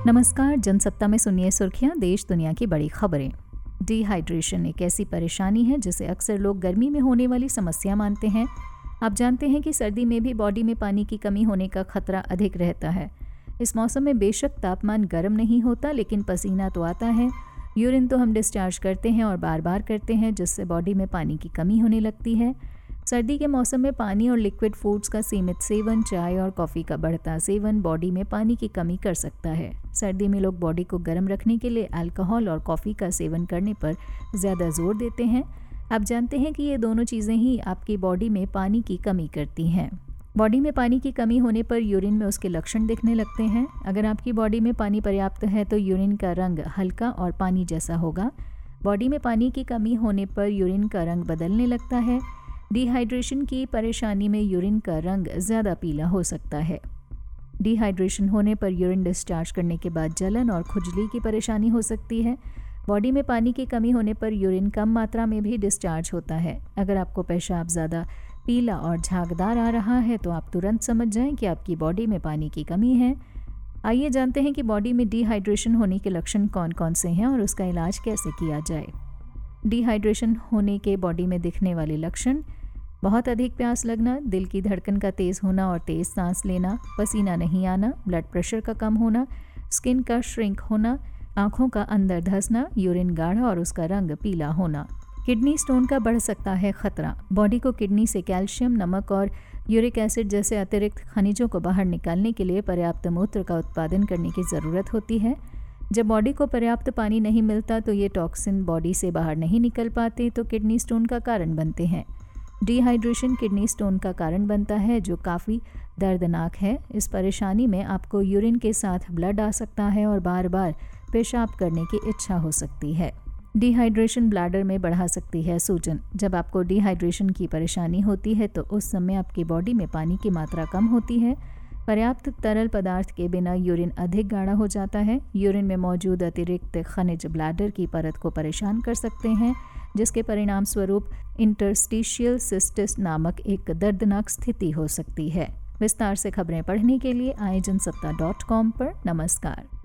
नमस्कार। जनसत्ता में सुनिए सुर्खियां, देश दुनिया की बड़ी खबरें। डिहाइड्रेशन एक ऐसी परेशानी है जिसे अक्सर लोग गर्मी में होने वाली समस्या मानते हैं। आप जानते हैं कि सर्दी में भी बॉडी में पानी की कमी होने का खतरा अधिक रहता है। इस मौसम में बेशक तापमान गर्म नहीं होता, लेकिन पसीना तो आता है। यूरिन तो हम डिस्चार्ज करते हैं और बार बार करते हैं, जिससे बॉडी में पानी की कमी होने लगती है। सर्दी के मौसम में पानी और लिक्विड फूड्स का सीमित सेवन, चाय और कॉफ़ी का बढ़ता सेवन बॉडी में पानी की कमी कर सकता है। सर्दी में लोग बॉडी को गर्म रखने के लिए अल्कोहल और कॉफ़ी का सेवन करने पर ज़्यादा जोर देते हैं। आप जानते हैं कि ये दोनों चीज़ें ही आपकी बॉडी में पानी की कमी करती हैं। बॉडी में पानी की कमी होने पर यूरिन में उसके लक्षण दिखने लगते हैं। अगर आपकी बॉडी में पानी पर्याप्त है तो यूरिन का रंग हल्का और पानी जैसा होगा। बॉडी में पानी की कमी होने पर यूरिन का रंग बदलने लगता है। डिहाइड्रेशन की परेशानी में यूरिन का रंग ज़्यादा पीला हो सकता है। डिहाइड्रेशन होने पर यूरिन डिस्चार्ज करने के बाद जलन और खुजली की परेशानी हो सकती है। बॉडी में पानी की कमी होने पर यूरिन कम मात्रा में भी डिस्चार्ज होता है। अगर आपको पेशाब ज़्यादा पीला और झागदार आ रहा है तो आप तुरंत समझ जाएं कि आपकी बॉडी में पानी की कमी है। आइए जानते हैं कि बॉडी में डिहाइड्रेशन होने के लक्षण कौन कौन से हैं और उसका इलाज कैसे किया जाए। डिहाइड्रेशन होने के बॉडी में दिखने वाले लक्षण: बहुत अधिक प्यास लगना, दिल की धड़कन का तेज़ होना और तेज़ सांस लेना, पसीना नहीं आना, ब्लड प्रेशर का कम होना, स्किन का श्रिंक होना, आँखों का अंदर धंसना, यूरिन गाढ़ा और उसका रंग पीला होना। किडनी स्टोन का बढ़ सकता है खतरा। बॉडी को किडनी से कैल्शियम, नमक और यूरिक एसिड जैसे अतिरिक्त खनिजों को बाहर निकालने के लिए पर्याप्त मूत्र का उत्पादन करने की ज़रूरत होती है। जब बॉडी को पर्याप्त पानी नहीं मिलता तो ये टॉक्सिन बॉडी से बाहर नहीं निकल पाते तो किडनी स्टोन का कारण बनते हैं। डिहाइड्रेशन किडनी स्टोन का कारण बनता है, जो काफ़ी दर्दनाक है। इस परेशानी में आपको यूरिन के साथ ब्लड आ सकता है और बार बार पेशाब करने की इच्छा हो सकती है। डिहाइड्रेशन ब्लैडर में बढ़ा सकती है सूजन। जब आपको डिहाइड्रेशन की परेशानी होती है तो उस समय आपकी बॉडी में पानी की मात्रा कम होती है। पर्याप्त तरल पदार्थ के बिना यूरिन अधिक गाढ़ा हो जाता है। यूरिन में मौजूद अतिरिक्त खनिज ब्लैडर की परत को परेशान कर सकते हैं, जिसके परिणाम स्वरूप इंटरस्टिशियल सिस्टिस नामक एक दर्दनाक स्थिति हो सकती है। विस्तार से खबरें पढ़ने के लिए आए जनसत्ता.com पर। नमस्कार।